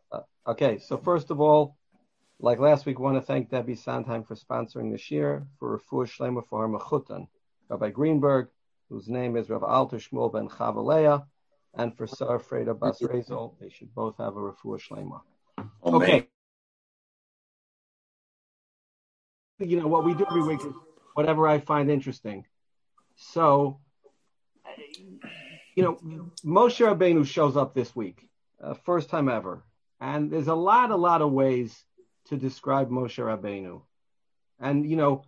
Okay, so first of all, like last week, I want to thank Debbie Sondheim for sponsoring this year, for Refuah Shlema for her Mechutan, Rabbi Greenberg, whose name is Rav Alter Shmuel ben Chavaleah, and for Sarah Freda Bas Rezel. They should both have a Refuah Shlema. Okay. You know, what we do every week is whatever I find interesting. So, you know, Moshe Rabbeinu shows up this week, first time ever. And there's a lot of ways to describe Moshe Rabbeinu. And, you know,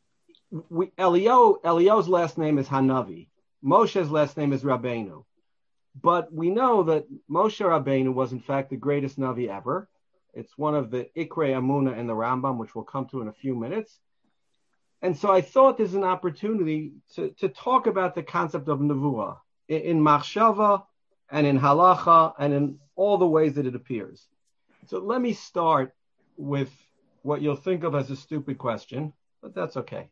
Eliyahu's last name is Hanavi. Moshe's last name is Rabbeinu. But we know that Moshe Rabbeinu was, in fact, the greatest Navi ever. It's one of the Ikrei Amuna in the Rambam, which we'll come to in a few minutes. And so I thought there's an opportunity to talk about the concept of Nevuah in Machshava and in Halacha and in all the ways that it appears. So let me start with what you'll think of as a stupid question, but that's okay.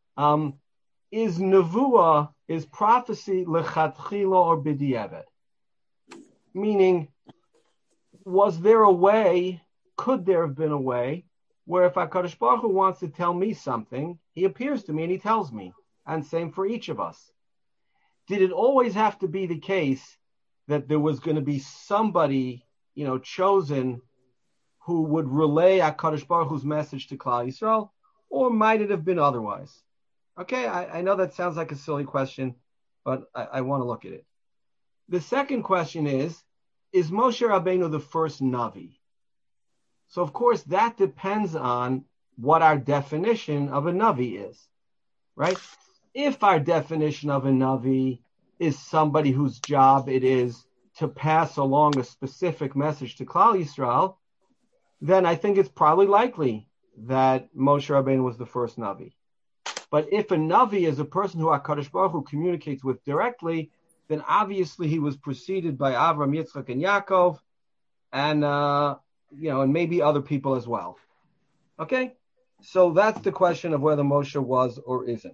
Is Nevuah, is prophecy lechatchila or b'diavad? Meaning, was there a way, could there have been a way, where if HaKadosh Baruch Hu wants to tell me something, he appears to me and he tells me, and same for each of us. Did it always have to be the case that there was going to be somebody, you know, chosen who would relay HaKadosh Baruch Hu's message to Klal Yisrael, or might it have been otherwise? Okay, I know that sounds like a silly question, but I want to look at it. The second question is Moshe Rabbeinu the first Navi? So, of course, that depends on what our definition of a Navi is, right? If our definition of a Navi is somebody whose job it is to pass along a specific message to Klal Yisrael, then I think it's probably likely that Moshe Rabbeinu was the first Navi. But if a Navi is a person who HaKadosh Baruch Hu communicates with directly, then obviously he was preceded by Avram, Yitzchak, and Yaakov, and and maybe other people as well. Okay? So that's the question of whether Moshe was or isn't.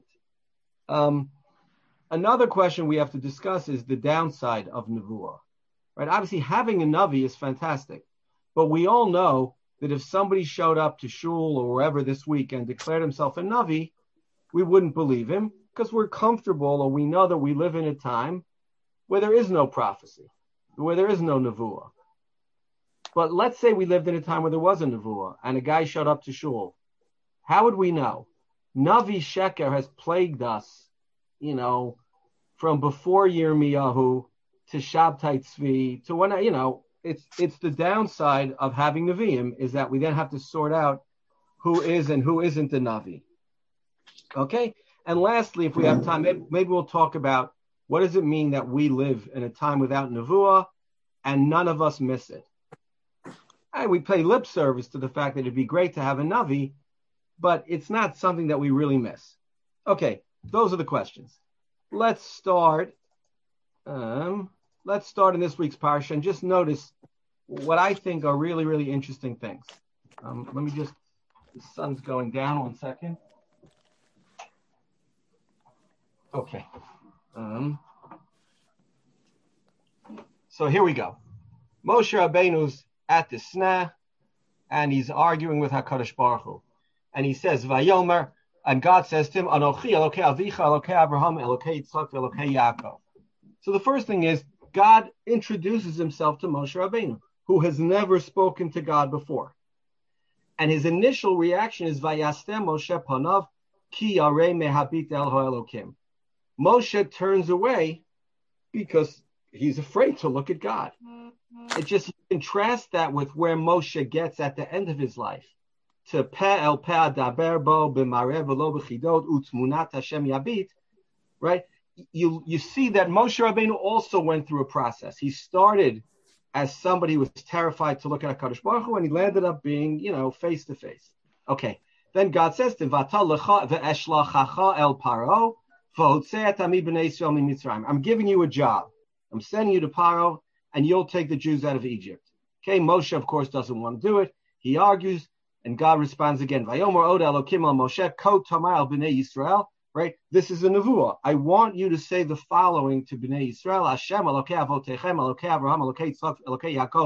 Another question we have to discuss is the downside of Nevuah. Right? Obviously, having a Navi is fantastic. But we all know that if somebody showed up to Shul or wherever this week and declared himself a Navi, we wouldn't believe him because we're comfortable, or we know that we live in a time where there is no prophecy, where there is no Nevuah. But let's say we lived in a time where there was a Nevuah and a guy showed up to Shul. How would we know? Navi Sheker has plagued us, you know, from before Yirmiyahu to Shabtai Tzvi to when, you know, it's the downside of having Nevi'im is that we then have to sort out who is and who isn't a Navi. Okay? And lastly, if we have time, maybe we'll talk about what does it mean that we live in a time without Nevuah and none of us miss it. And we pay lip service to the fact that it'd be great to have a Navi, but it's not something that we really miss. Okay, those are the questions. Let's start in this week's parsha and just notice what I think are really, really interesting things. Let me just, the sun's going down 1 second. Okay. So here we go. Moshe Rabbeinu's at the Sneh, and he's arguing with HaKadosh Baruch Hu. And he says, Vayomer, and God says to him, Anochi Elokei Avicha, Elokei Abraham, Elokei Yitzchak, Elokei Yaakov. So the first thing is, God introduces himself to Moshe Rabbeinu, who has never spoken to God before. And his initial reaction is, Vayastem Moshe Panav, Ki Yarei Mehabit El Ho'elokim. Moshe turns away because he's afraid to look at God. It just contrasts that with where Moshe gets at the end of his life. To Peh El Peh Adaber Bo B'Mareh V'Lo B'Chidot U'Tmunat Hashem Yabit, right? You see that Moshe Rabbeinu also went through a process. He started as somebody who was terrified to look at HaKadosh Baruch Hu, and he landed up being, face to face. Okay. Then God says to him, V'ata lecha ve'eshlachacha el Paro v'hotzei ami b'nei Yisrael miMitzrayim. I'm giving you a job. I'm sending you to Paro, and you'll take the Jews out of Egypt. Okay, Moshe, of course, doesn't want to do it. He argues, and God responds again. Vayomer od Elokim al Moshe ko tamar al b'nei Yisrael. Right? This is a nevuah. I want you to say the following to b'nei Yisrael: Hashem Elokei Avotechem, Elokei Abraham, Elokei Yitzchak, Elokei Yaakov,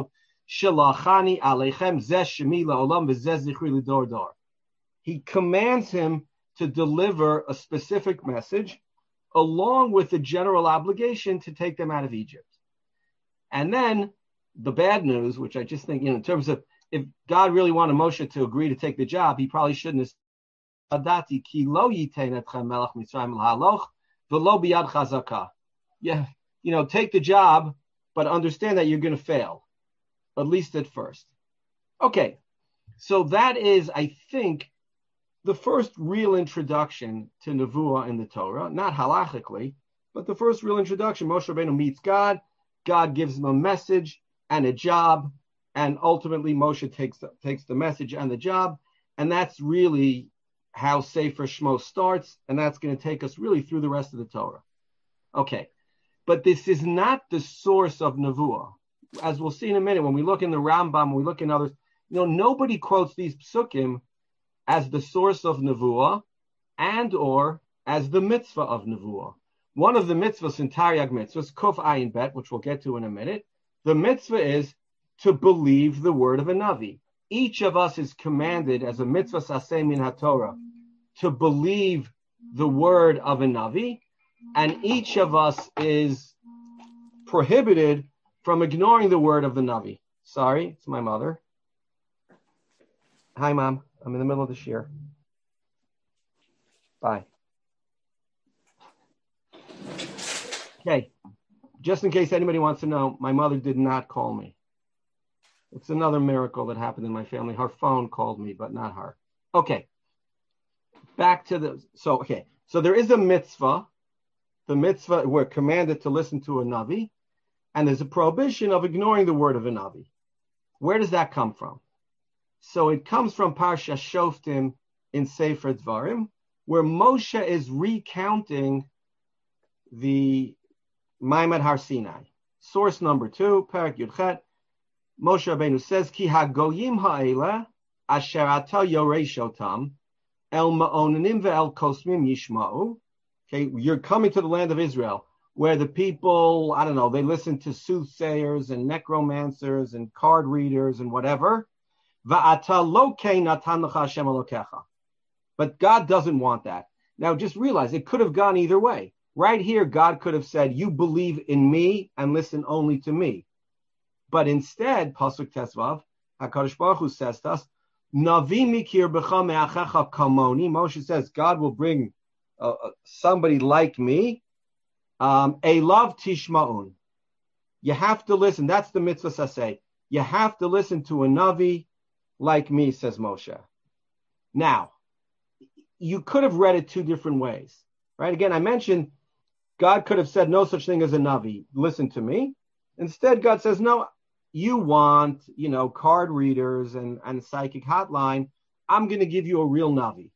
Shalachani alechem zeh shemi la'olam v'zeh zichri l'dor dor. He commands him to deliver a specific message along with the general obligation to take them out of Egypt. And then the bad news, which I just think, in terms of if God really wanted Moshe to agree to take the job, he probably shouldn't have Adati ki lo yitein etchem melech Mitzrayim l'haloch v'lo biyad chazaka. Yeah, take the job, but understand that you're going to fail, at least at first. Okay, so that is, I think, the first real introduction to Nevuah in the Torah, not halachically, but the first real introduction. Moshe Rabbeinu meets God. God gives him a message and a job, and ultimately Moshe takes the message and the job, and that's really how Sefer Shmos starts, and that's going to take us really through the rest of the Torah. Okay, but this is not the source of Nevuah. As we'll see in a minute, when we look in the Rambam, we look in others, nobody quotes these psukim as the source of Nevuah and or as the mitzvah of Nevuah. One of the mitzvahs in Taryag mitzvahs, Kuf Ayin Bet, which we'll get to in a minute, the mitzvah is to believe the word of a Navi. Each of us is commanded as a mitzvah saseh min haTorah to believe the word of a Navi, and each of us is prohibited from ignoring the word of the Navi. Sorry, it's my mother. Hi, Mom. I'm in the middle of the shiur. Bye. Okay. Just in case anybody wants to know, my mother did not call me. It's another miracle that happened in my family. Her phone called me, but not her. Okay. Back to so there is a mitzvah. The mitzvah, we're commanded to listen to a Navi, and there's a prohibition of ignoring the word of a Navi. Where does that come from? So it comes from Parsha Shoftim in Sefer Dvarim, where Moshe is recounting the Maimad Har Sinai. Source number 2, Parak Yudchet, Moshe Rabbeinu says, Ki hagoyim ha'ela asher ata yoreshotam el ma'onanim ve'el kosmim yishma'u. Okay, you're coming to the land of Israel, where the people, they listen to soothsayers and necromancers and card readers and whatever. But God doesn't want that. Now just realize it could have gone either way. Right here, God could have said, you believe in me and listen only to me. But instead, Pasuk Tesvav, HaKadosh Baruch Hu says to us, Navi mikir b'cha me'achecha kamoni. Moshe says, God will bring somebody like me. Elav tishma'un. You have to listen. That's the mitzvah saseh. You have to listen to a Navi like me, says Moshe. Now, you could have read it two different ways, right? Again, I mentioned God could have said no such thing as a Navi. Listen to me. Instead, God says, no, you want, card readers and psychic hotline. I'm going to give you a real Navi.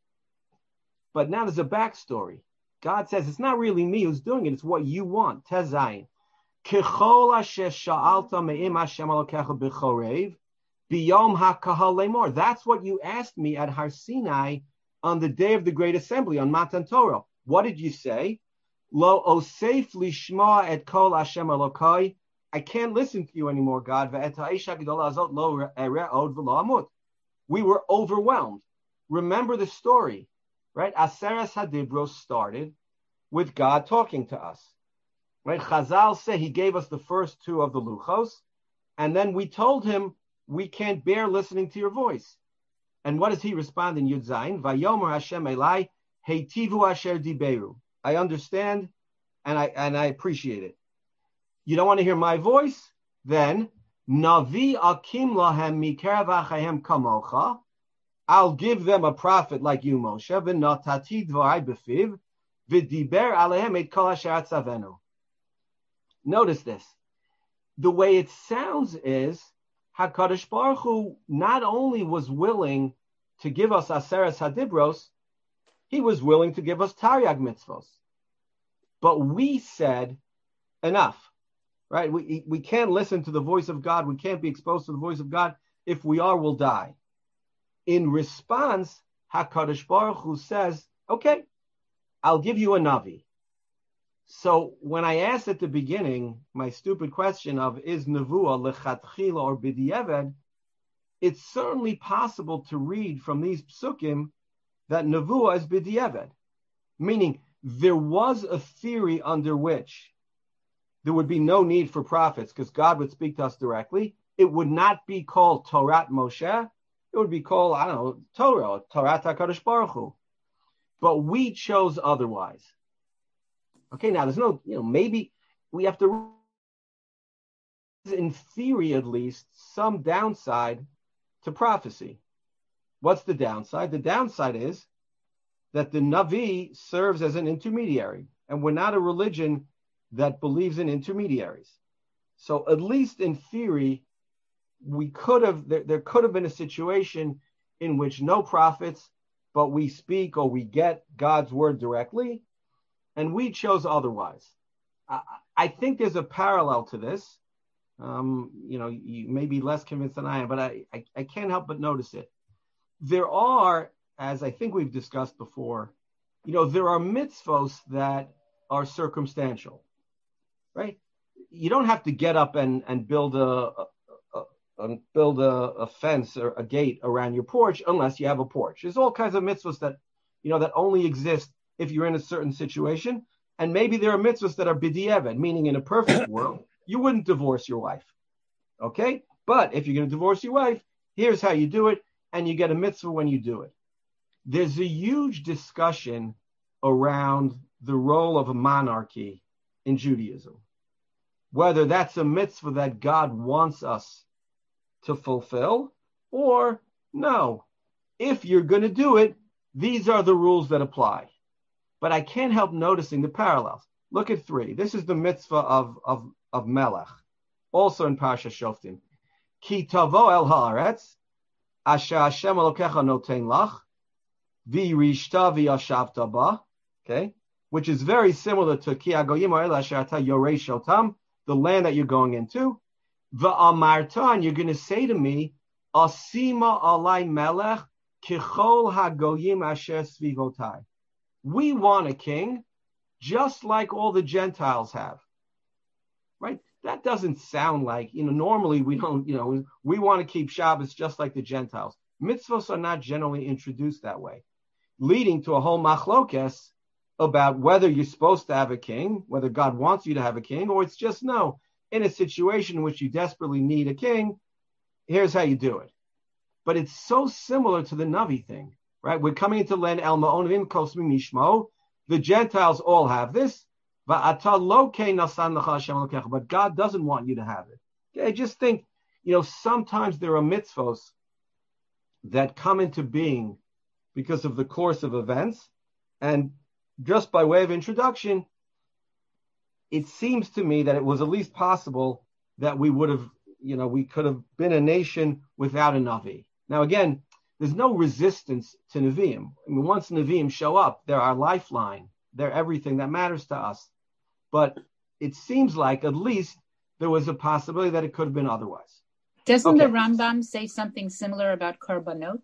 But now there's a backstory. God says, it's not really me who's doing it. It's what you want. Tezayin. Kechol asher sha'alta me'im Hashem Elokecha b'chorev b'yom ha'kahal lemor. That's what you asked me at Har Sinai on the day of the Great Assembly, on Matan Torah. What did you say? Lo osef lishma et kol Hashem Elokai. I can't listen to you anymore, God. Ve'et ha'isha gedola azot lo ereh od v'lo amut. We were overwhelmed. Remember the story, right? Aseres Hadibros started with God talking to us. Right? Chazal say he gave us the first two of the Luchos, and then we told him we can't bear listening to your voice. And what does he respond in Yud Zayin? Vayomer Hashem Elai heitivu asher diberu. I understand and I appreciate it. You don't want to hear my voice? Then Navi akim lahem mikerav achahem kamocha. I'll give them a prophet like you, Moshe. V'natati dvarai b'fiv v'diber alehem et kol asher atzavenu. Notice this. The way it sounds is HaKadosh Baruch Hu not only was willing to give us Aseres Hadibros, he was willing to give us Taryag mitzvos. But we said, enough, right? We can't listen to the voice of God. We can't be exposed to the voice of God. If we are, we'll die. In response, HaKadosh Baruch Hu says, okay, I'll give you a Navi. So when I asked at the beginning my stupid question of is nevuah lechatchila or b'diavad, it's certainly possible to read from these psukim that nevuah is b'diavad, meaning there was a theory under which there would be no need for prophets because God would speak to us directly. It would not be called Torah Moshe. It would be called, I don't know, Torah HaKadosh Baruch Hu. But we chose otherwise. Okay, now there's no, maybe we have to, in theory at least, some downside to prophecy. What's the downside? The downside is that the Navi serves as an intermediary, and we're not a religion that believes in intermediaries. So at least in theory, there could have been a situation in which no prophets, but we speak or we get God's word directly, and we chose otherwise. I think there's a parallel to this. You may be less convinced than I am, but I can't help but notice it. There are, as I think we've discussed before, there are mitzvos that are circumstantial, right? You don't have to get up and build a fence or a gate around your porch unless you have a porch. There's all kinds of mitzvahs that, that only exist if you're in a certain situation. And maybe there are mitzvahs that are b'diavad, meaning in a perfect world, you wouldn't divorce your wife. Okay? But if you're going to divorce your wife, here's how you do it, and you get a mitzvah when you do it. There's a huge discussion around the role of a monarchy in Judaism. Whether that's a mitzvah that God wants us to fulfill, or no. If you're going to do it, these are the rules that apply. But I can't help noticing the parallels. Look at 3. This is the mitzvah of Melech, also in Parsha Shoftim. Ki tavo el haaretz, asher Hashem Elokecha noten lach, v'yirishta v'yashavta ba, okay, which is very similar to Ki hagoyim ha'el asher ata yoresh otam, the land that you're going into. V'amarta, and you're going to say to me, asima alai melech kichol hagoyim asher svivotai. We want a king just like all the Gentiles have, right? That doesn't sound like, normally we don't, we want to keep Shabbos just like the Gentiles. Mitzvahs are not generally introduced that way, leading to a whole machlokes about whether you're supposed to have a king, whether God wants you to have a king, or it's just no. In a situation in which you desperately need a king, here's how you do it. But it's so similar to the Navi thing, right? We're coming into land El Ma'onim Kosmi Mishmo. The Gentiles all have this. But God doesn't want you to have it. Okay, just think, sometimes there are mitzvos that come into being because of the course of events. And just by way of introduction, it seems to me that it was at least possible that we would have, we could have been a nation without a Navi. Now, again, there's no resistance to Nevi'im. I mean, once Nevi'im show up, they're our lifeline. They're everything that matters to us. But it seems like at least there was a possibility that it could have been otherwise. Doesn't the Rambam say something similar about Korbanot?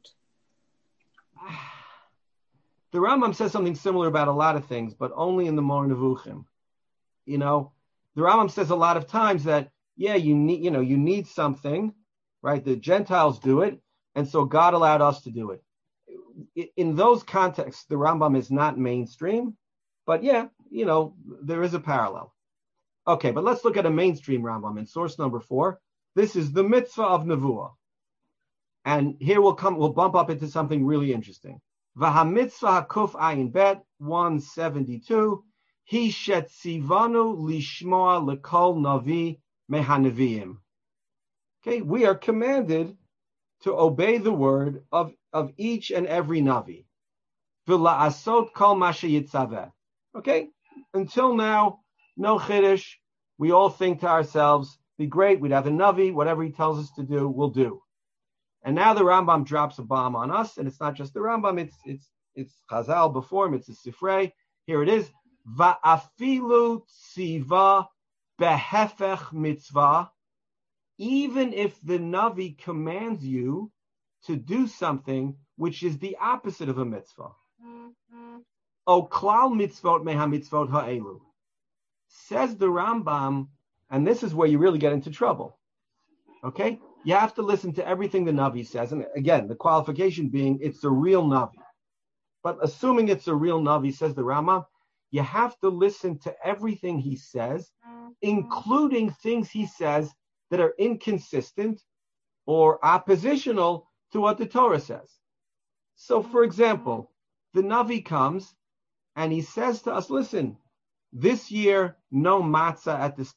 The Rambam says something similar about a lot of things, but only in the Moreh Nevuchim. The Rambam says a lot of times that, you need something, right? The Gentiles do it, and so God allowed us to do it. In those contexts, the Rambam is not mainstream, but there is a parallel. Okay, but let's look at a mainstream Rambam in source number 4. This is the mitzvah of Nevuah. And here we'll bump up into something really interesting. V'ha-mitzvah hakuf ayin bet 172. Hi shetzivanu lishmoa lekol navi mehanavim. Okay, we are commanded to obey the word of each and every navi. V'la'asot kol ma sheyitzaveh. Okay, until now, no chiddush. We all think to ourselves, be great, we'd have a navi, whatever he tells us to do, we'll do. And now the Rambam drops a bomb on us, and it's not just the Rambam, it's Chazal before him, it's a Sifrei. Here it is. Va'afilu tziva behefech mitzvah. Even if the Navi commands you to do something which is the opposite of a mitzvah. O klal mitzvot meha mitzvot ha'elu. Says the Rambam, and this is where you really get into trouble. Okay? You have to listen to everything the Navi says. And again, the qualification being it's a real Navi. But assuming it's a real Navi, says the Rambam, you have to listen to everything he says, including things he says that are inconsistent or oppositional to what the Torah says. So, for example, the Navi comes and he says to us, listen, this year, no matzah at the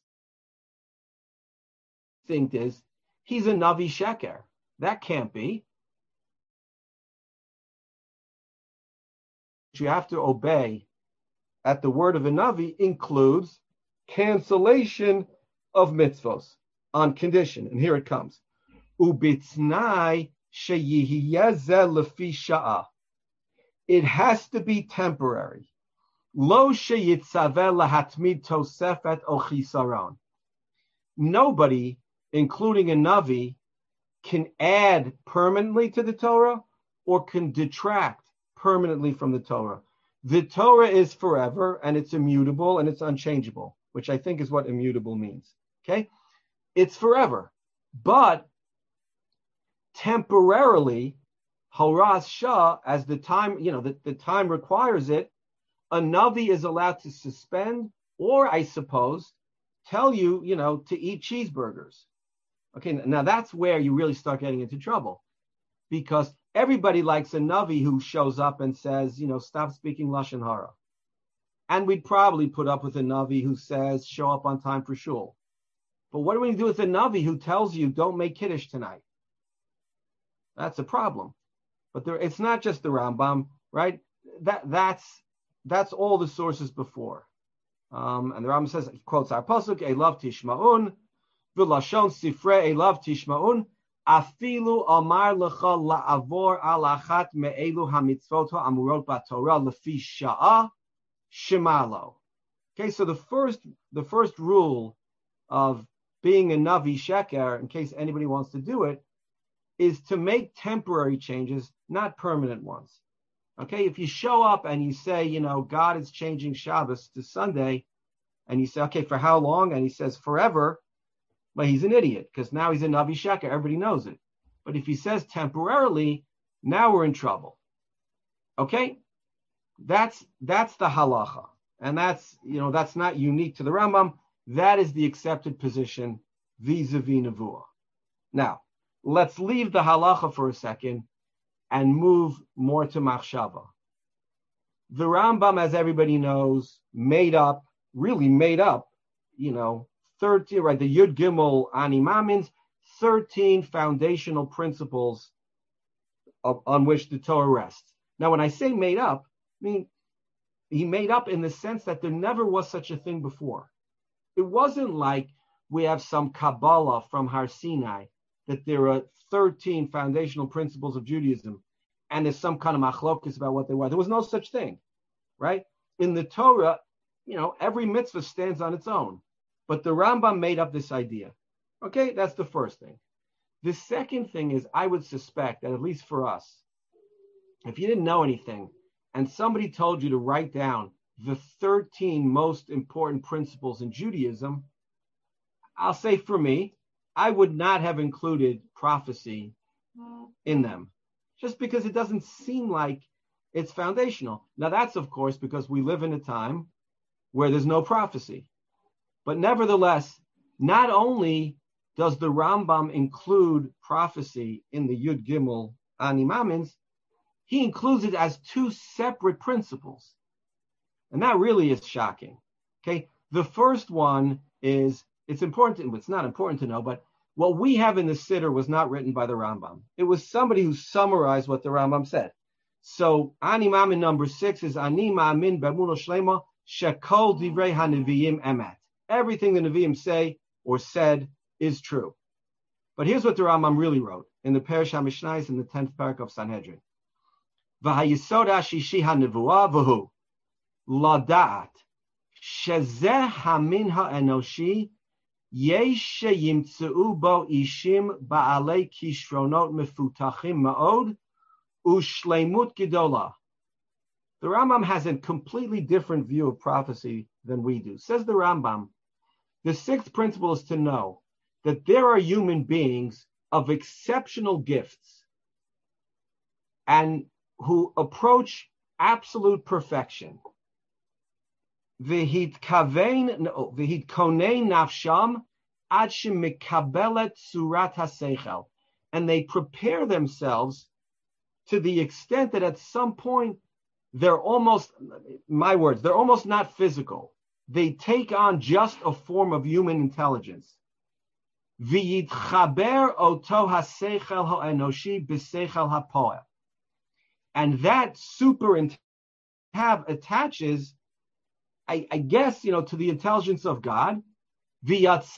thing is, he's a Navi Sheker. That can't be. You have to obey at the word of a Navi includes cancellation of mitzvos on condition. And here it comes. Ubitznai sheyiyeh lefi sha'ah. It has to be temporary. Lo sheyitzaveh lahatmid tosefet o chisaron. Nobody, including a Navi, can add permanently to the Torah or can detract permanently from the Torah. The Torah is forever and it's immutable and it's unchangeable, which I think is what immutable means. Okay? It's forever. But temporarily, Horas Shah, as the time, the time requires it, a Navi is allowed to suspend or, I suppose, tell you, to eat cheeseburgers. Okay, now that's where you really start getting into trouble, because everybody likes a Navi who shows up and says, stop speaking Lashon Hara. And we'd probably put up with a Navi who says, show up on time for shul. But what do we do with a Navi who tells you, don't make Kiddush tonight? That's a problem. But it's not just the Rambam, right? That's all the sources before. And the Rambam says, he quotes our pasuk, Elav Tishma'un, V'lashon Sifrei Elav Tishma'un, Afilu Amar Lecha La'avor Al Achat Me'elu HaMitzvot HaAmurot BaTorah Lefi Sha'ah Shemalo. Okay, so the first rule of being a Navi Sheker, in case anybody wants to do it, is to make temporary changes, not permanent ones. Okay, if you show up and you say, God is changing Shabbos to Sunday, and you say, okay, for how long? And he says forever, but he's an idiot, because now he's a Navi Sheker, everybody knows it. But if he says temporarily, now we're in trouble. Okay? That's the halacha. And that's not unique to the Rambam. That is the accepted position vis-a-vis Nevuah. Now, let's leave the halacha for a second and move more to machshava. The Rambam, as everybody knows, made up, 13, right? The Yud Gimel Ani Mamins, 13 foundational principles on which the Torah rests. Now, when I say made up, I mean, he made up in the sense that there never was such a thing before. It wasn't like we have some Kabbalah from Har Sinai, that there are 13 foundational principles of Judaism, and there's some kind of machlokas about what they were. There was no such thing, right? In the Torah, every mitzvah stands on its own. But the Rambam made up this idea. Okay, that's the first thing. The second thing is, I would suspect that, at least for us, if you didn't know anything, and somebody told you to write down the 13 most important principles in Judaism, I'll say for me, I would not have included prophecy in them, just because it doesn't seem like it's foundational. Now, that's, of course, because we live in a time where there's no prophecy. But nevertheless, not only does the Rambam include prophecy in the Yud Gimel Ani Mamins, he includes it as two separate principles. And that really is shocking. Okay, the first one is, it's not important to know, but what we have in the Siddur was not written by the Rambam. It was somebody who summarized what the Rambam said. So Ani Mamin number 6 is Ani Ma'amin B'Emunah Shlema Shekol Divrei HaNeviim Emet. Everything the Nevi'im say or said is true. But here's what the Rambam really wrote in the Perush HaMishnayos in the 10th parak of Sanhedrin. V'hayisod hashishi hanevuah v'hu lada'at shezeh hamin ha'enoshi yesh sheyimtzeu bo ishim ba'alei kishronot mefutachim ma'od u'shleimut gedola. The Rambam has a completely different view of prophecy than we do. Says the Rambam, the sixth principle is to know that there are human beings of exceptional gifts and who approach absolute perfection. V'hitkonein nafsham ad shemikabelet surat haseichel, and they prepare themselves to the extent that at some point they're almost, my words, they're almost not physical. They take on just a form of human intelligence. V'yitchaber oto haseichel ha'enoshi b'seichel ha'poel, and that attaches, I guess, to the intelligence of God, v'yatz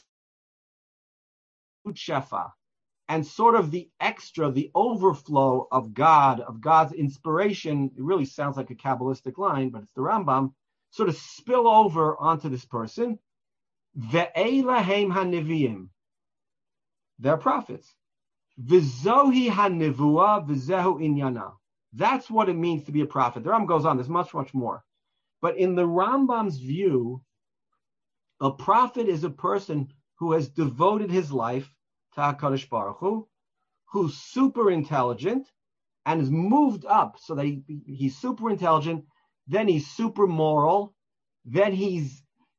shefa, and sort of the extra, the overflow of God's inspiration. It really sounds like a Kabbalistic line, but it's the Rambam, sort of spill over onto this person. Ve'elahem haniviim, they're prophets. V'zohi hanivua v'zehu inyana. That's what it means to be a prophet. The Rambam goes on, there's much, much more. But in the Rambam's view, a prophet is a person who has devoted his life to HaKadosh Baruch Hu, who's super intelligent and is moved up so that he's super intelligent, then he's super moral, then he's,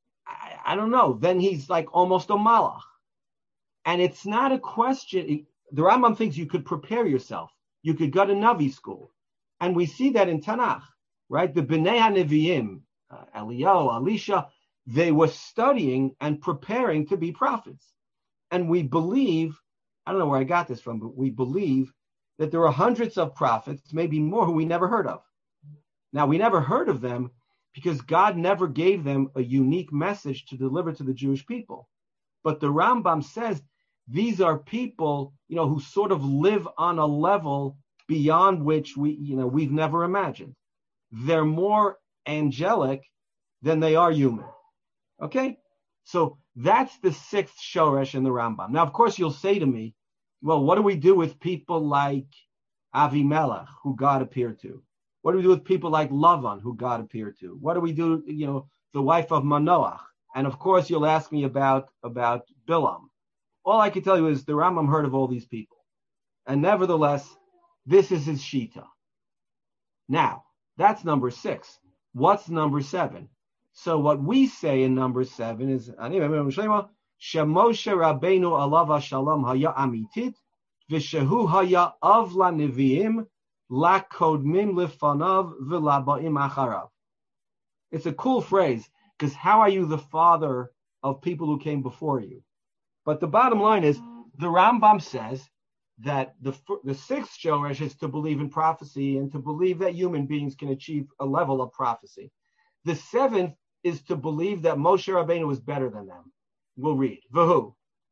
then he's like almost a malach. And it's not a question, the Rambam thinks you could prepare yourself. You could go to Navi school. And we see that in Tanakh, right? The Bnei HaNevi'im, Eliyahu, Elisha, they were studying and preparing to be prophets. And we believe, I don't know where I got this from, but we believe that there are hundreds of prophets, maybe more, who we never heard of. Now, we never heard of them because God never gave them a unique message to deliver to the Jewish people. But the Rambam says these are people, who sort of live on a level beyond which we've never imagined. They're more angelic than they are human. Okay? So that's the sixth shoresh in the Rambam. Now, of course, you'll say to me, well, what do we do with people like Avimelech, who God appeared to? What do we do with people like Lavan, who God appeared to? What do we do, the wife of Manoach? And of course, you'll ask me about Bilam. All I can tell you is the Rambam heard of all these people. And nevertheless, this is his shita. Now, that's number 6. What's number 7? So what we say in number 7 is, Shemoshe Rabbeinu alav shalom haya amitit, v'shehu haya avla neviim, la kodmim lifanav v'labaim acharav. It's a cool phrase, because how are you the father of people who came before you? But the bottom line is, the Rambam says that the sixth shoresh is to believe in prophecy and to believe that human beings can achieve a level of prophecy. The 7th is to believe that Moshe Rabbeinu is better than them. We'll read. V'hu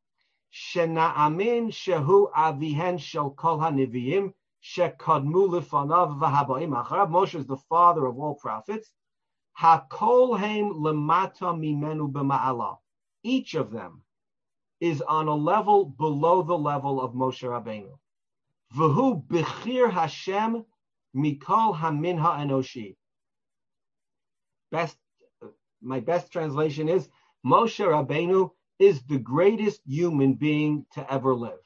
shena'amin shehu avihen shel kol haniviim shekadmu lefanav v'habaim acharav. Moshe is the father of all prophets. Hakol heim lemata mimenu b'ma'ala. Each of them is on a level below the level of Moshe Rabbeinu. V'hu b'chir Hashem mikol hamin ha'enoshi. My best translation is, Moshe Rabbeinu is the greatest human being to ever live.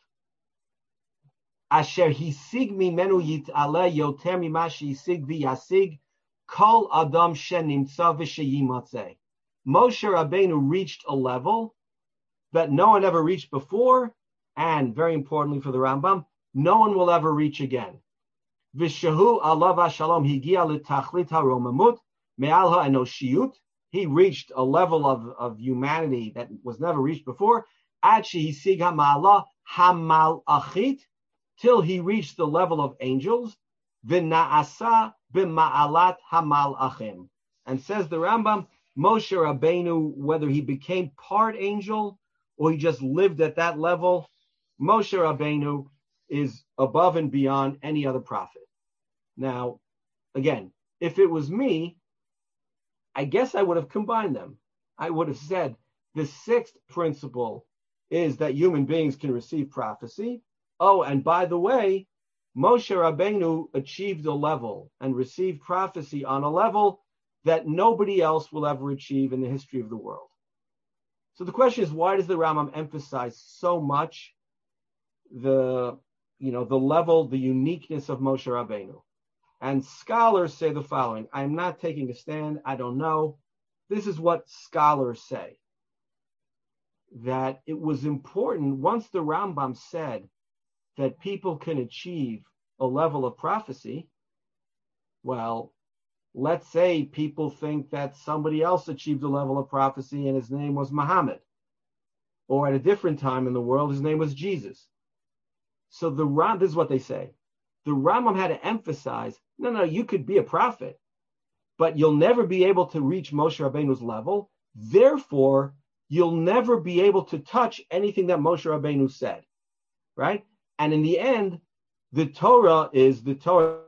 Asher hisig mimenu yit'aleh yoter mima shehisig v'yasig kol adam shenimtza v'sheyimatzeh. Moshe Rabbeinu reached a level that no one ever reached before, and very importantly for the Rambam, no one will ever reach again. V'shehu alav hashalom higia l'tachlit haromamut me'al ha'enoshiyut. He reached a level of humanity that was never reached before, ad shehisig ha'ma'ala ha'malachit, till he reached the level of angels, v'na'asa b'ma'alat ha'malachim. And says the Rambam, Moshe Rabbeinu, whether he became part angel or he just lived at that level, Moshe Rabbeinu is above and beyond any other prophet. Now, again, if it was me, I guess I would have combined them. I would have said the 6th principle is that human beings can receive prophecy. Oh, and by the way, Moshe Rabbeinu achieved a level and received prophecy on a level that nobody else will ever achieve in the history of the world. So the question is, why does the Rambam emphasize so much the level, the uniqueness of Moshe Rabbeinu? And scholars say the following. I'm not taking a stand. I don't know. This is what scholars say. That it was important, once the Rambam said that people can achieve a level of prophecy, well, let's say people think that somebody else achieved a level of prophecy and his name was Muhammad. Or at a different time in the world, his name was Jesus. So this is what they say. The Rambam had to emphasize, no, you could be a prophet, but you'll never be able to reach Moshe Rabbeinu's level. Therefore, you'll never be able to touch anything that Moshe Rabbeinu said, right? And in the end, the Torah is the Torah.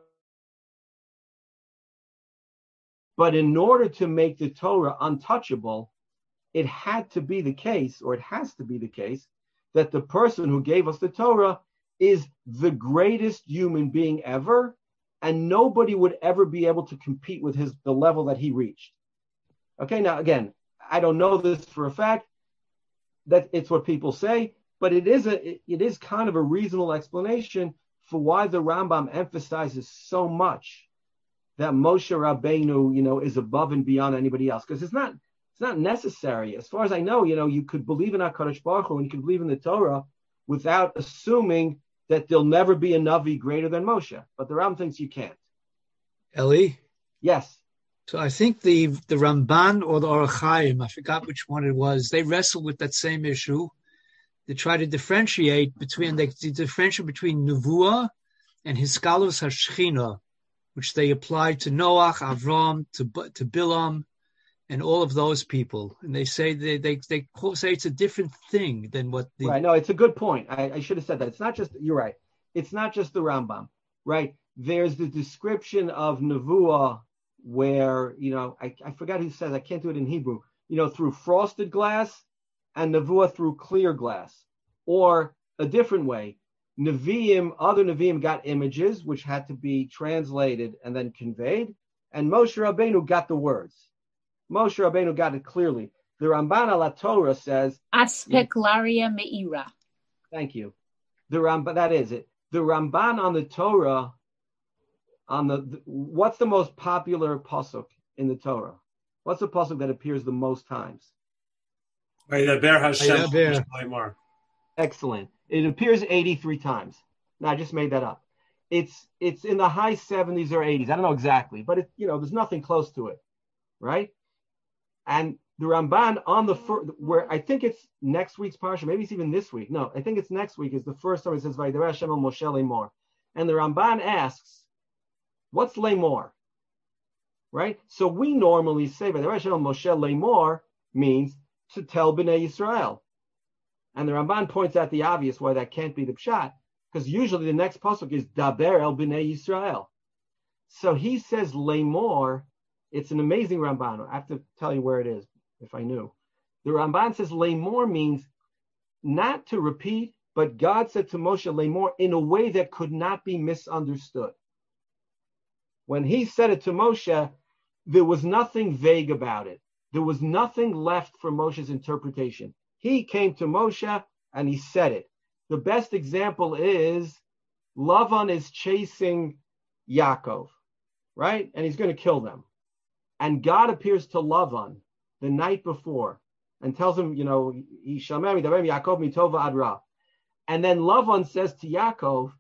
But in order to make the Torah untouchable, it had to be the case, or it has to be the case, that the person who gave us the Torah is the greatest human being ever, and nobody would ever be able to compete with the level that he reached. Okay, now again, I don't know this for a fact, that it's what people say, but it is kind of a reasonable explanation for why the Rambam emphasizes so much that Moshe Rabbeinu, is above and beyond anybody else, because it's not necessary. As far as I know, you could believe in HaKadosh Baruch Hu and you could believe in the Torah without assuming that there'll never be a Navi greater than Moshe. But the Rambam thinks you can't. Eli? Yes. So I think the Ramban or the Or HaChaim, I forgot which one it was, they wrestle with that same issue. They try to differentiate between Nevuah and Hiskalos HaShechina, which they apply to Noach, Avram, to Bilam, and all of those people. And they say they say it's a different thing than what the... Right, no, it's a good point. I should have said that. It's not just, you're right. It's not just the Rambam, right? There's the description of Nevuah where, I forgot who says, I can't do it in Hebrew, through frosted glass, and Nevuah through clear glass. Or a different way, other Nevi'im got images which had to be translated and then conveyed, and Moshe Rabbeinu got the words. Moshe Rabbeinu got it clearly. The Ramban ala Torah says, Aspeclaria meira. Thank you. That is it. The Ramban on the Torah, what's the most popular pasuk in the Torah? What's the pasuk that appears the most times? Excellent. It appears 83 times. Now, I just made that up. It's in the high 70s or 80s. I don't know exactly, but there's nothing close to it, right? And the Ramban on where I think it's next week's parsha, maybe it's even this week. No, I think it's next week is the first time it says Vayidara Hashem el Moshe Lemor. And the Ramban asks, what's Lemor? Right? So we normally say Vayidara Hashem el Moshe Lemor means to tell Bnei Yisrael. And the Ramban points out the obvious why that can't be the pshat, because usually the next pasuk is Daber el Bnei Yisrael. So he says Lemor. It's an amazing Ramban. I have to tell you where it is, if I knew. The Ramban says Lemor means not to repeat, but God said to Moshe Lemor in a way that could not be misunderstood. When he said it to Moshe, there was nothing vague about it. There was nothing left for Moshe's interpretation. He came to Moshe and he said it. The best example is Lavan is chasing Yaakov, right? And he's going to kill them. And God appears to Lavan the night before and tells him, Yaakov mitova adra. And then Lavan says to Yaakov,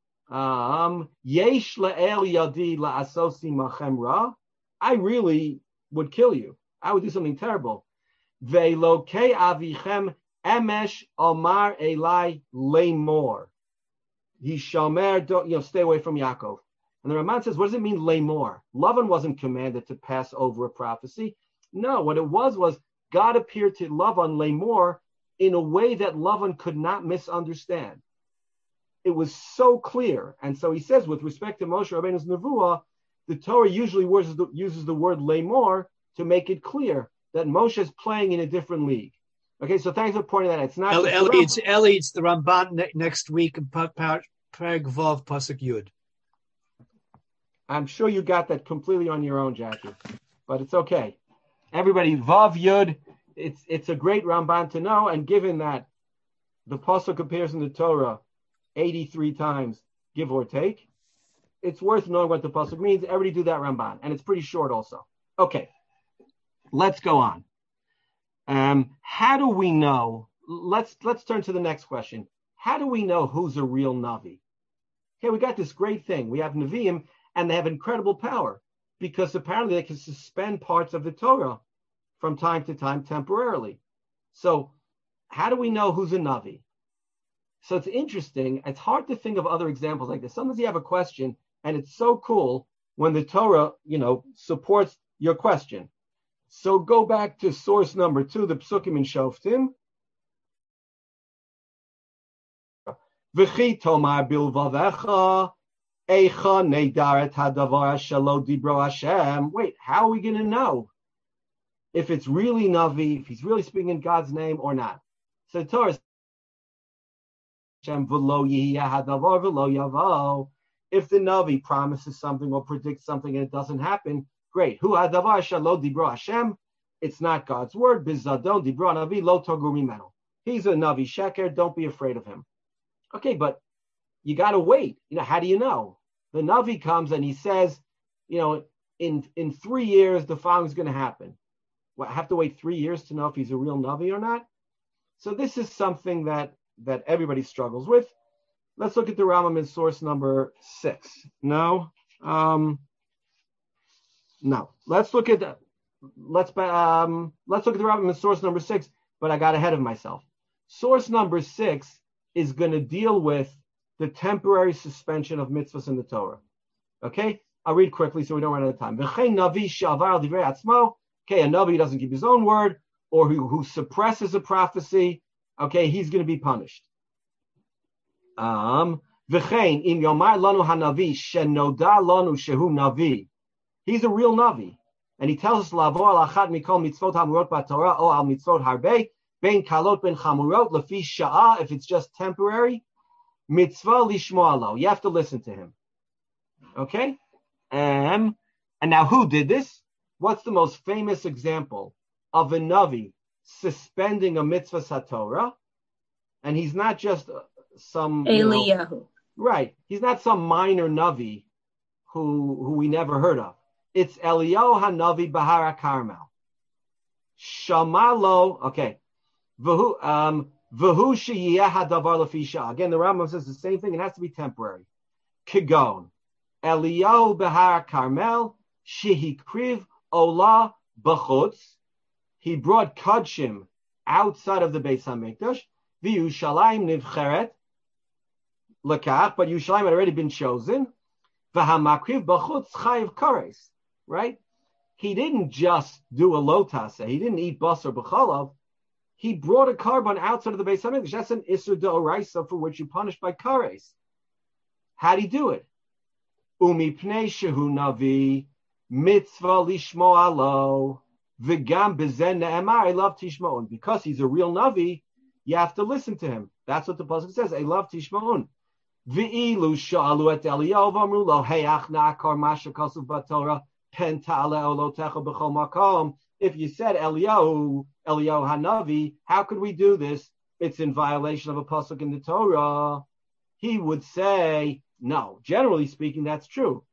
Yesh la'el yadi la'asosi machem ra. I really would kill you. I would do something terrible. Ve'lokei avichem emesh omar elai lemor. Yishamer, stay away from Yaakov. And the Raman says, what does it mean, Lemor? Lavan wasn't commanded to pass over a prophecy. No, what it was God appeared to Lavan, Lemor, in a way that Lavan could not misunderstand. It was so clear. And so he says, with respect to Moshe Rabbeinu's Nevuah, the Torah usually uses the word Lemor to make it clear that Moshe is playing in a different league. Okay, so thanks for pointing that out. It's not it's the Ramban next week in Perek Vav Pasuk Yud. I'm sure you got that completely on your own, Jackie. but it's okay. Everybody, Vav Yud, it's a great Ramban to know, and given that the pasuk appears in the Torah 83 times, give or take, it's worth knowing what the pasuk means. Everybody do that Ramban, and it's pretty short also. Okay, let's go on. How do we know? Let's turn to the next question. How do we know who's a real Navi? Okay, we got this great thing. We have Nevi'im, and they have incredible power because apparently they can suspend parts of the Torah from time to time temporarily. So how do we know who's a Navi? So it's interesting. It's hard to think of other examples like this. Sometimes you have a question, and it's so cool when the Torah, supports your question. So go back to source number 2, the Psukim in Shoftim. V'chi tomar bilvavecha eicha neidaret hadavar shelo dibro Hashem. Wait, how are we going to know if it's really Navi, if he's really speaking in God's name or not? So the Torah Hashem v'lo yihya hadavar v'lo yavo. If the Navi promises something or predicts something and it doesn't happen, great. Hu hadavar shelo dibro Hashem. It's not God's word. Bizadon dibro Navi lo togur mimenu. He's a Navi sheker. Don't be afraid of him. Okay, but you got to wait. How do you know? The Navi comes and he says, in 3 years, the following is going to happen. Well, I have to wait 3 years to know if he's a real Navi or not. So this is something that everybody struggles with. Let's look at the Rambam in source number 6. No. Let's look at the Rambam in source number 6, but I got ahead of myself. Source number 6 is going to deal with the temporary suspension of mitzvahs in the Torah. Okay? I'll read quickly so we don't run out of time. Okay, a Navi doesn't keep his own word, or who suppresses a prophecy, okay, he's going to be punished. He's a real Navi. And he tells us, Ben kalot ben chamurot lefi sha'a. If it's just temporary, mitzvah lishmo alo. You have to listen to him. Okay. And now who did this? What's the most famous example of a Navi suspending a mitzvah satorah? And he's not just some Eliyahu. Right. He's not some minor Navi who we never heard of. It's Eliyahu HaNavi Bahar HaKarmel. Shamalo. Okay. Again, the Rambam says the same thing. It has to be temporary. Kigon, Eliyahu Behar Carmel, Shehikriv Ola B'chutz. He brought Kadshim outside of the Beis Hamikdash. The Yerushalayim Nivcheret Lekach, but Yerushalayim had already been chosen. V'hamakriv B'chutz Chayiv Kares. Right? He didn't just do a lotase. He didn't eat basar b'chalav. He brought a carbon outside of the Beis Hamikdash. That's an Isur D'Oraisa for which you're punished by kares. How'd he do it? Umi pnei shehu navi mitzvah lishmo alo v'gam bezen ne'emar elav tishmo'un. Because he's a real navi, you have to listen to him. That's what the pasuk says. Elav tishmo'un. V'ilu sha'alu et Eliyahu v'amru lo he'ach na'akar masha kasuv b'Torah pen ta'ale olotecha b'chol makom. If you said Eliyahu HaNavi, how could we do this? It's in violation of a pasuk in the Torah. He would say, no. Generally speaking, that's true.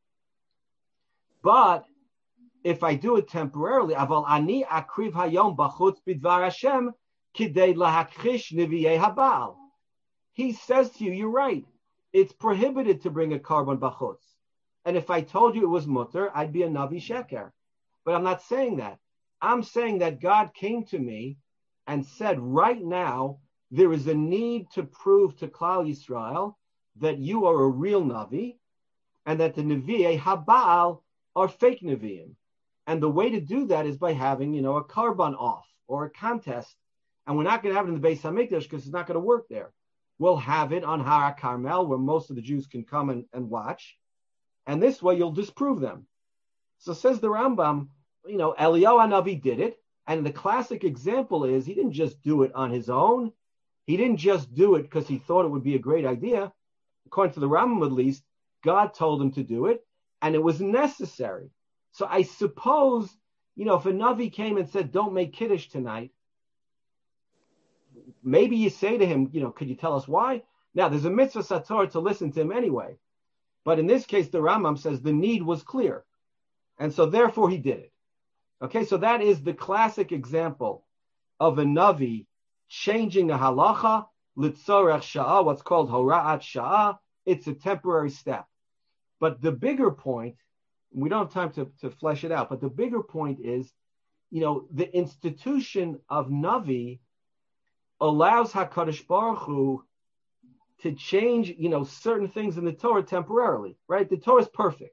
But if I do it temporarily, aval ani akriv hayom b'chutz b'dvar Hashem kidei lahakchish niviyei habal. He says to you, you're right. It's prohibited to bring a carbon b'chutz. And if I told you it was mutter, I'd be a Navi Sheker. But I'm not saying that. I'm saying that God came to me and said, right now, there is a need to prove to Klal Yisrael that you are a real Navi and that the Nevi'ei Habal are fake Nevi'im. And the way to do that is by having, a carbon off or a contest. And we're not going to have it in the Beis HaMikdash because it's not going to work there. We'll have it on Har HaKarmel where most of the Jews can come and watch. And this way you'll disprove them. So says the Rambam, Eliyahu HaNavi did it. And the classic example is he didn't just do it on his own. He didn't just do it because he thought it would be a great idea. According to the Rambam, at least, God told him to do it. And it was necessary. So I suppose, if a Navi came and said, don't make Kiddush tonight, maybe you say to him, could you tell us why? Now, there's a mitzvah sator to listen to him anyway. But in this case, the Rambam says the need was clear. And so therefore he did it. Okay, so that is the classic example of a Navi changing a halacha, litzorech sha'ah, what's called hora'at sha'ah. It's a temporary step. But the bigger point, we don't have time to flesh it out, but the bigger point is, the institution of Navi allows HaKadosh Baruch Hu to change, certain things in the Torah temporarily, right? The Torah is perfect,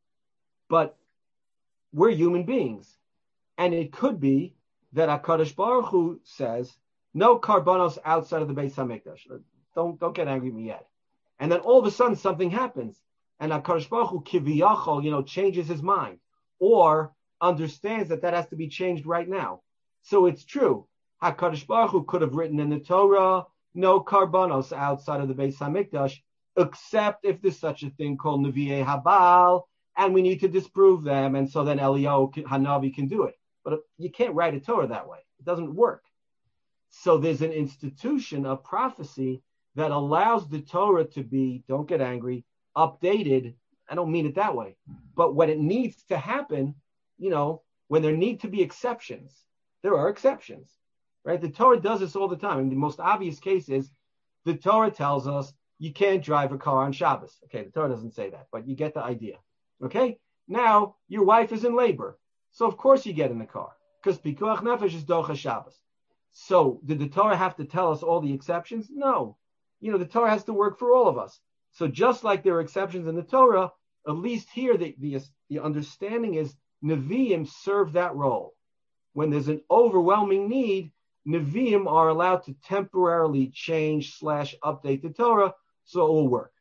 but we're human beings. And it could be that HaKadosh Baruch Hu says, no karbanos outside of the Beis HaMikdash. Don't get angry at me yet. And then all of a sudden something happens. And HaKadosh Baruch Hu kiviyachol, changes his mind or understands that has to be changed right now. So it's true. HaKadosh Baruch Hu could have written in the Torah, no karbanos outside of the Beis HaMikdash, except if there's such a thing called Nevi'ei Habal, and we need to disprove them, and so then Eliyahu Hanavi can do it. But you can't write a Torah that way. It doesn't work. So there's an institution of prophecy that allows the Torah to be, don't get angry, updated. I don't mean it that way. But when it needs to happen, when there need to be exceptions, there are exceptions. Right? The Torah does this all the time. And the most obvious case is the Torah tells us you can't drive a car on Shabbos. Okay, the Torah doesn't say that, but you get the idea. Okay? Now, your wife is in labor. So, of course, you get in the car because Pikuach Nefesh is Docha Shabbos. So, did the Torah have to tell us all the exceptions? No. The Torah has to work for all of us. So, just like there are exceptions in the Torah, at least here the understanding is Nevi'im serve that role. When there's an overwhelming need, Nevi'im are allowed to temporarily change / update the Torah so it will work.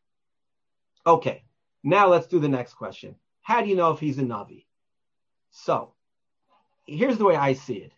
Okay, now let's do the next question. How do you know if he's a Navi? So, here's the way I see it.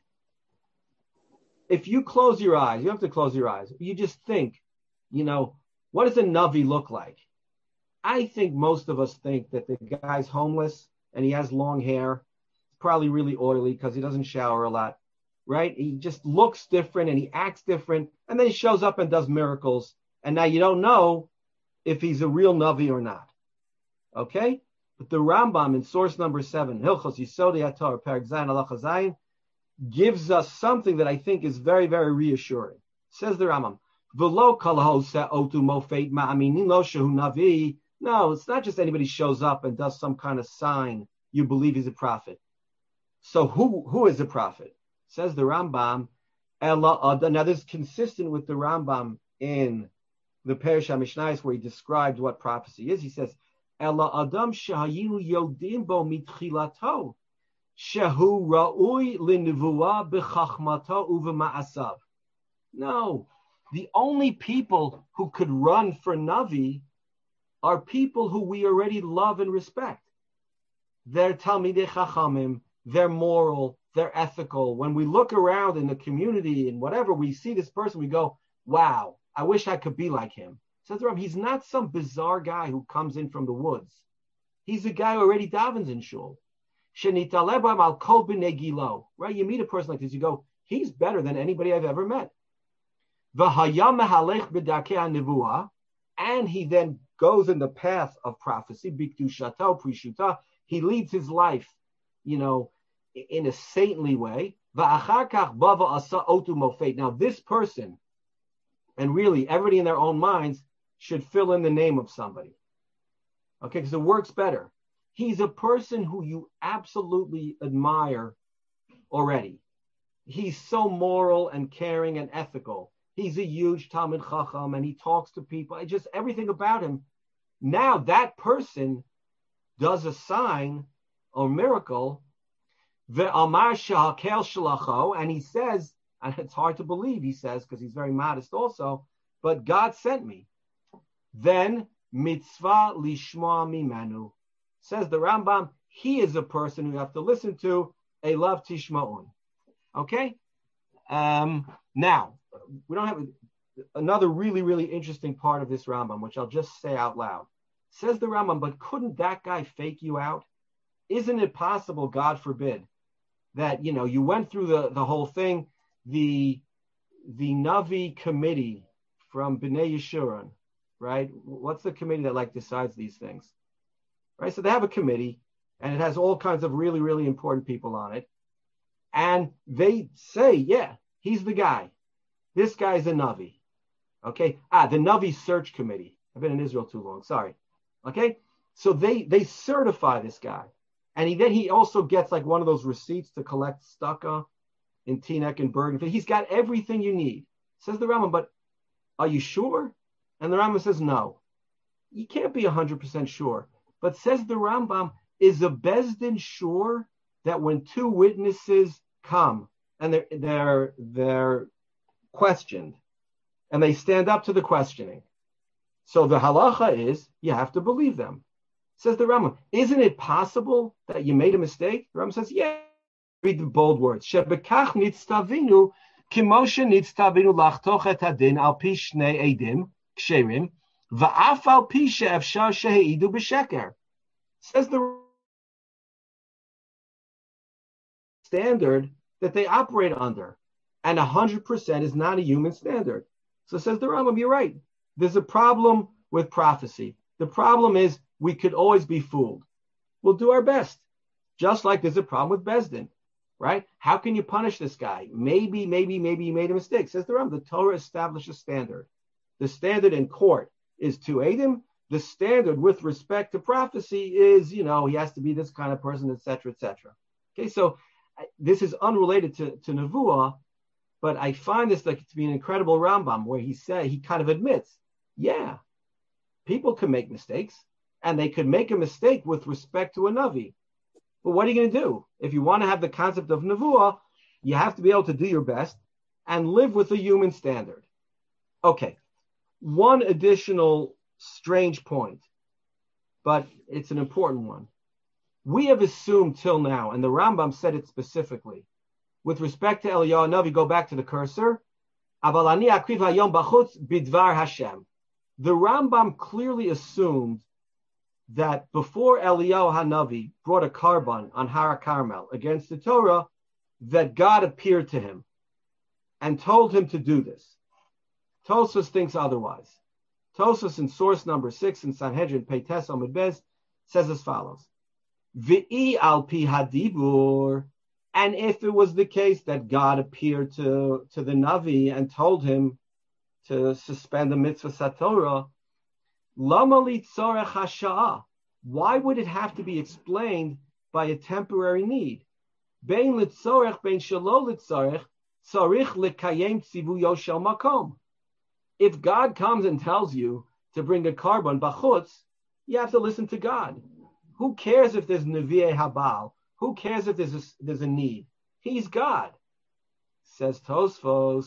If you close your eyes, you have to close your eyes. You just think, what does a Navi look like? I think most of us think that the guy's homeless and he has long hair. He's probably really oily because he doesn't shower a lot. Right? He just looks different and he acts different. And then he shows up and does miracles. And now you don't know if he's a real Navi or not. Okay? But the Rambam in source number 7, Hilchos Yisodei HaTorah, Perek Zayin Halacha Zayin, gives us something that I think is very, very reassuring. Says the Rambam, V'lo kol ha'oseh otu mofet ma'aminin lo shehu Navi. No, it's not just anybody shows up and does some kind of sign. You believe he's a prophet. So who is a prophet? Says the Rambam, now this is consistent with the Rambam in the Perush HaMishnayos where he described what prophecy is. He says, Ela Adam shehayinu yodim bo mitchilato, shehu ra'ui linivua b'chachmato uv'ma'asav. No, the only people who could run for Navi are people who we already love and respect. They're Talmidei Chachamim, they're moral, they're ethical. When we look around in the community and whatever, we see this person, we go, wow, I wish I could be like him. Says the Ram, he's not some bizarre guy who comes in from the woods. He's a guy who already davens in shul. Right? You meet a person like this, you go, he's better than anybody I've ever met. And he then goes in the path of prophecy. He leads his life, in a saintly way. Now this person, and really everybody in their own minds, should fill in the name of somebody. Okay, because it works better. He's a person who you absolutely admire already. He's so moral and caring and ethical. He's a huge Talmid Chacham and he talks to people. Just everything about him. Now that person does a sign or miracle, and he says, and it's hard to believe he says because he's very modest also, but God sent me. Then mitzvah lishma mimenu. Says the Rambam, he is a person who you have to listen to, elav tishma'un. Okay? Now, we don't have another really, really interesting part of this Rambam, which I'll just say out loud. Says the Rambam, but couldn't that guy fake you out? Isn't it possible, God forbid, that, you went through the whole thing. The Navi committee from Bnei Yeshurun, right? What's the committee that decides these things, right? So they have a committee, and it has all kinds of really, really important people on it. And they say, yeah, he's the guy. This guy's a Navi. Okay. The Navi search committee. I've been in Israel too long. Sorry. Okay. So they certify this guy. And then he also gets one of those receipts to collect stucca in Teaneck and Bergen. He's got everything you need. Says the Rambam, but are you sure? And the Rambam says, no. You can't be 100% sure. But says the Rambam, is a Bezdin sure that when two witnesses come and they're questioned and they stand up to the questioning, so the halacha is you have to believe them? Says the Rambam, isn't it possible that you made a mistake? The Rambam says, yeah. Read the bold words. Shebekach nitztavinu kimoshe nitztavinu lachtoch et hadin al pi shnei edim ksherim va'af al pi she'efshar sheheidu b'sheker. Says the standard that they operate under, and 100% is not a human standard. So says the Rambam, you're right. There's a problem with prophecy. The problem is we could always be fooled. We'll do our best. Just like there's a problem with Bezdin, right? How can you punish this guy? Maybe he made a mistake. Says the Rambam, the Torah established a standard. The standard in court is to Eidim. The standard with respect to prophecy is, he has to be this kind of person, etc., etc. Okay, so this is unrelated to Nevuah, but I find this to be an incredible Rambam where he kind of admits, yeah, people can make mistakes, and they could make a mistake with respect to a Navi. But what are you going to do? If you want to have the concept of Nevuah, you have to be able to do your best and live with a human standard. Okay, one additional strange point, but it's an important one. We have assumed till now, and the Rambam said it specifically, with respect to Eliyahu Navi, go back to the cursor, Aval ani akriv hayom bachutz bidvar Hashem. The Rambam clearly assumed that before Eliyahu Hanavi brought a carbon on Har Carmel against the Torah, that God appeared to him and told him to do this. Tosfos thinks otherwise. Tosfos in source number 6 in Sanhedrin, Peites Amud Bez, says as follows: V'i al pi hadibur, and if it was the case that God appeared to the Navi and told him to suspend the mitzvah satorah, lama litzorech hasha'ah, why would it have to be explained by a temporary need? Bein litzorech, bein shelo litzorech, tzarich lekayem tzivuyo shel makom. If God comes and tells you to bring a carbon bachutz, you have to listen to God. Who cares if there's Nevi'e Habal? Who cares if there's a need? He's God. Says Tosfos,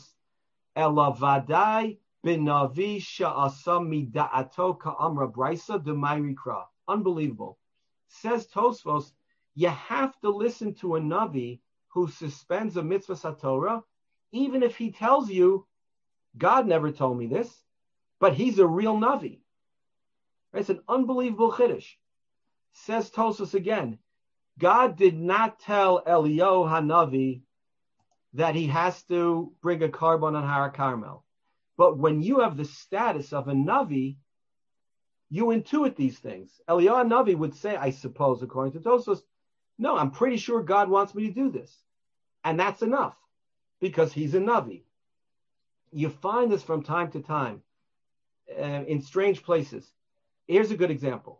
Elavadai b'navi sha'asam mida'ato ka'amra brisa d'mayri kra. Unbelievable. Says Tosfos, you have to listen to a Navi who suspends a mitzvah satorah, even if he tells you, God never told me this, but he's a real Navi. It's an unbelievable chiddush. Says Tosfos again, God did not tell Eliyahu Hanavi that he has to bring a carbon on Har Carmel. But when you have the status of a Navi, you intuit these things. Eliyahu Hanavi would say, I suppose, according to Tosfos, no, I'm pretty sure God wants me to do this. And that's enough, because he's a Navi. You find this from time to time in strange places. Here's a good example.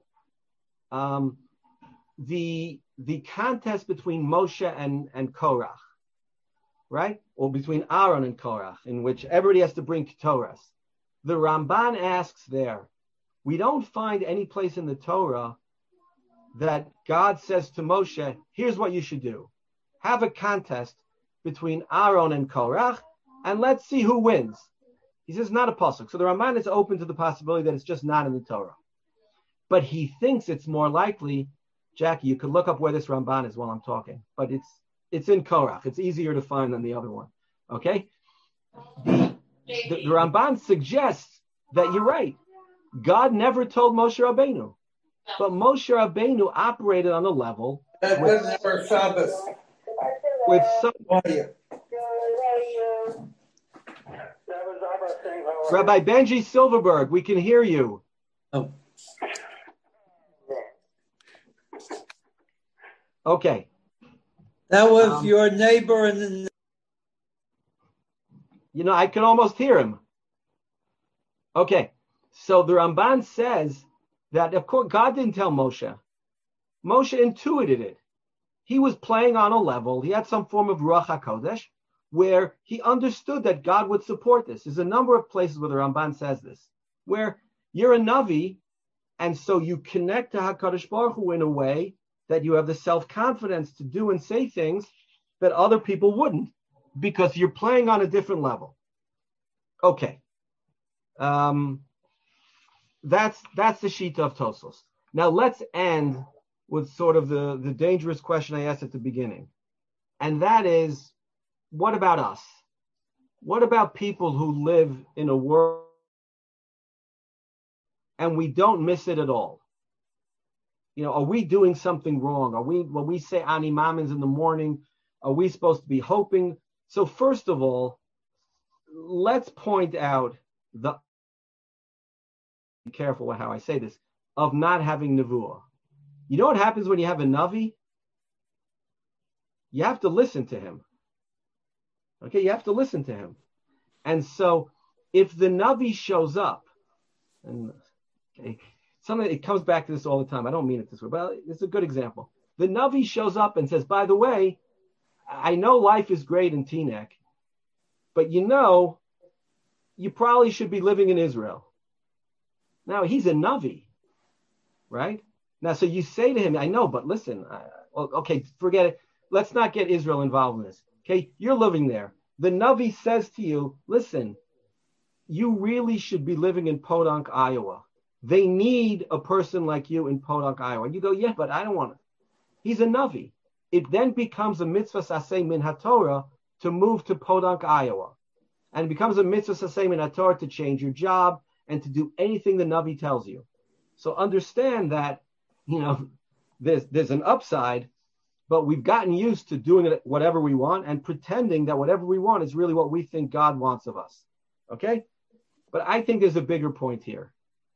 The contest between Moshe and Korach, right? Or between Aaron and Korach, in which everybody has to bring Torahs. The Ramban asks there, we don't find any place in the Torah that God says to Moshe, here's what you should do. Have a contest between Aaron and Korach, and let's see who wins. He says not a pasuk. So the Ramban is open to the possibility that it's just not in the Torah. But he thinks it's more likely, Jackie, you could look up where this Ramban is while I'm talking, but it's in Korach. It's easier to find than the other one. Okay? The Ramban suggests that you're right. God never told Moshe Rabbeinu. But Moshe Rabbeinu operated on a level. with some, Rabbi Benji Silverberg, we can hear you. Oh. Okay. That was your neighbor and I can almost hear him. Okay. So the Ramban says that, of course, God didn't tell Moshe. Moshe intuited it. He was playing on a level. He had some form of Ruach HaKodesh where he understood that God would support this. There's a number of places where the Ramban says this, where you're a Navi, and so you connect to HaKadosh Baruch Hu in a way that you have the self-confidence to do and say things that other people wouldn't, because you're playing on a different level. Okay. That's the Shita of Tosfos. Now let's end with sort of the dangerous question I asked at the beginning. And that is, what about us? What about people who live in a world and we don't miss it at all? Are we doing something wrong? When we say Ani Mamins in the morning, are we supposed to be hoping? So first of all, let's point out be careful with how I say this, of not having Nevuah. You know what happens when you have a Navi? You have to listen to him. Okay, you have to listen to him. And so if the Navi shows up, and it comes back to this all the time. I don't mean it this way, but it's a good example. The Navi shows up and says, by the way, I know life is great in Teaneck, but you probably should be living in Israel. Now, he's a Navi, right? Now, so you say to him, I know, but listen, okay, forget it. Let's not get Israel involved in this. Okay, you're living there. The Navi says to you, listen, you really should be living in Podunk, Iowa. They need a person like you in Podunk, Iowa. You go, yeah, but I don't want it. He's a Navi. It then becomes a mitzvah saseh min haTorah to move to Podunk, Iowa. And it becomes a mitzvah saseh min haTorah to change your job and to do anything the Navi tells you. So understand that, there's an upside, but we've gotten used to doing it whatever we want and pretending that whatever we want is really what we think God wants of us. Okay? But I think there's a bigger point here.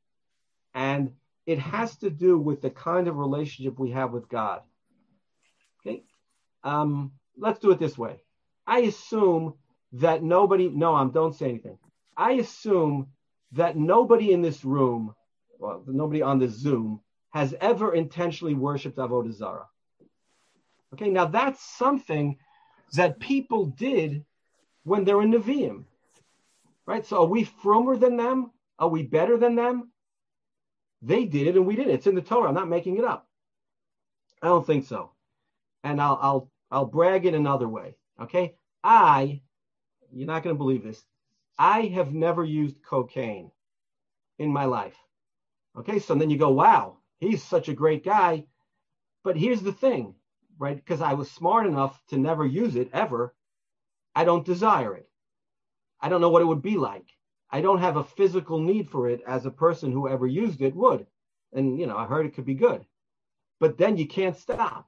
And it has to do with the kind of relationship we have with God. Okay? Let's do it this way. I assume that don't say anything. I assume that nobody in this room, well, nobody on this Zoom, has ever intentionally worshipped Avodah Zarah. Okay, now that's something that people did when they're in Nevi'im, right? So are we frommer than them? Are we better than them? They did it and we did it. It's in the Torah. I'm not making it up. I don't think so. And I'll brag in another way. Okay, you're not going to believe this. I have never used cocaine in my life. Okay, so then you go, wow, he's such a great guy. But here's the thing, right? Because I was smart enough to never use it ever. I don't desire it. I don't know what it would be like. I don't have a physical need for it as a person who ever used it would. And, I heard it could be good. But then you can't stop.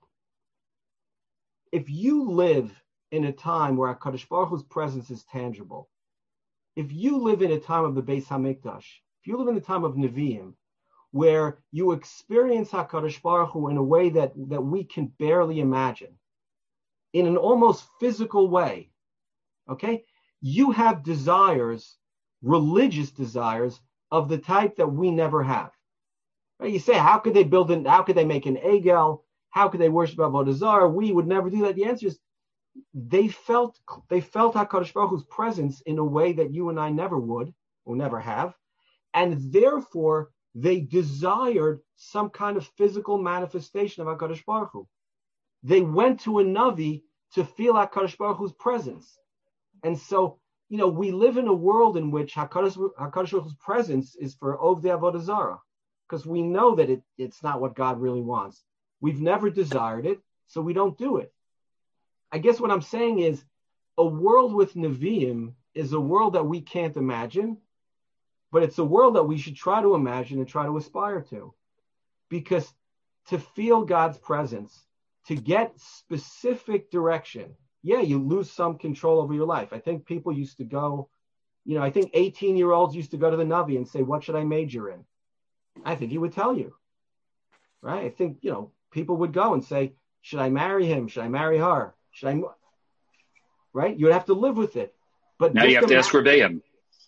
If you live in a time where HaKadosh Baruch Hu's presence is tangible, if you live in a time of the Beis HaMikdash, if you live in the time of Nevi'im, where you experience HaKadosh Baruch Hu in a way that we can barely imagine, in an almost physical way, okay? You have desires, religious desires, of the type that we never have. Right? You say, how could they make an Egel? How could they worship Avodah Zarah? We would never do that. The answer is, they felt HaKadosh Baruch Hu's presence in a way that you and I never would, or never have, and therefore they desired some kind of physical manifestation of HaKadosh Baruch Hu. They went to a Navi to feel HaKadosh Baruch Hu's presence. And so, we live in a world in which HaKadosh Baruch Hu's presence is for Ovdei Avodah Zarah, because we know that it's not what God really wants. We've never desired it, so we don't do it. I guess what I'm saying is, a world with Nevi'im is a world that we can't imagine, but it's a world that we should try to imagine and try to aspire to. Because to feel God's presence, to get specific direction, yeah, you lose some control over your life. I think people used to go, I think 18-year-olds used to go to the Navi and say, what should I major in? I think he would tell you, right? I think, people would go and say, should I marry him? Should I marry her? Right? You would have to live with it. But now you have to ask Rebbeim.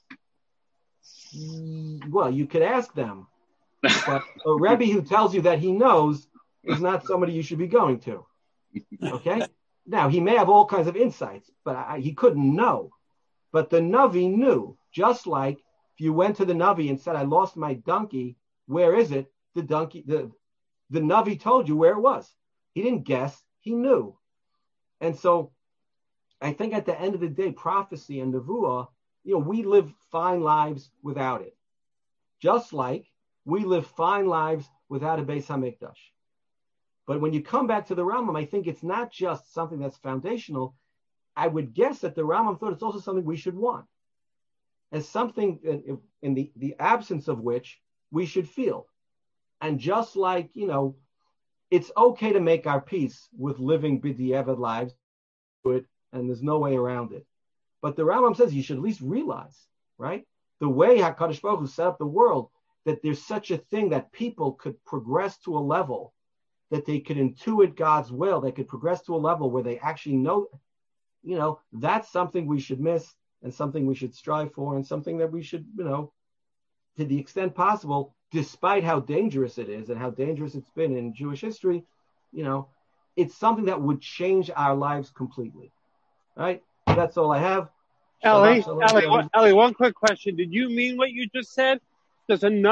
Well, you could ask them. But a Rebbe who tells you that he knows is not somebody you should be going to. Okay? Now, he may have all kinds of insights, but he couldn't know. But the Navi knew. Just like if you went to the Navi and said, I lost my donkey, where is it? The Navi told you where it was. He didn't guess. He knew. And so I think at the end of the day, prophecy and Nevuah, we live fine lives without it. Just like we live fine lives without a Beis HaMikdash. But when you come back to the Rambam, I think it's not just something that's foundational. I would guess that the Rambam thought it's also something we should want, as something in the absence of which we should feel. And just like, it's okay to make our peace with living b'diavad lives, and there's no way around it. But the Rambam says you should at least realize, right, the way HaKadosh Baruch Hu set up the world, that there's such a thing that people could progress to a level that they could intuit God's will. They could progress to a level where they actually know, that's something we should miss and something we should strive for and something that we should, to the extent possible, despite how dangerous it is and how dangerous it's been in Jewish history, it's something that would change our lives completely. Right? That's all I have. Ellie, one quick question. Did you mean what you just said? Does a